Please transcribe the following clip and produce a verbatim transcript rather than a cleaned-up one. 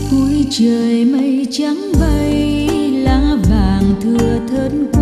cuối trời mây trắng bay, lá vàng thưa thớt